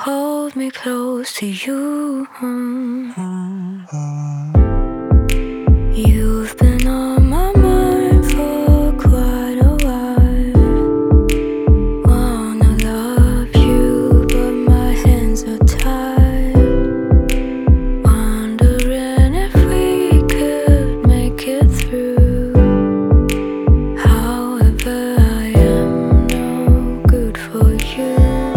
hold me close to you. You've been on my mind for quite a while. Wanna love you, but my hands are tied. Wondering if we could make it through. However, I am no good for you.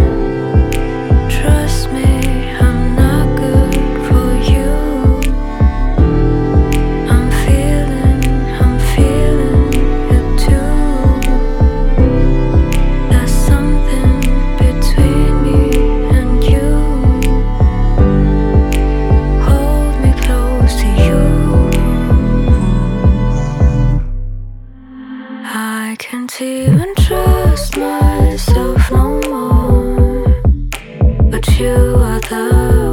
Trust me, I'm not good for you. I'm feeling it too. There's something between me and you. Hold me close to you. I can't even trust myself no more, but you are the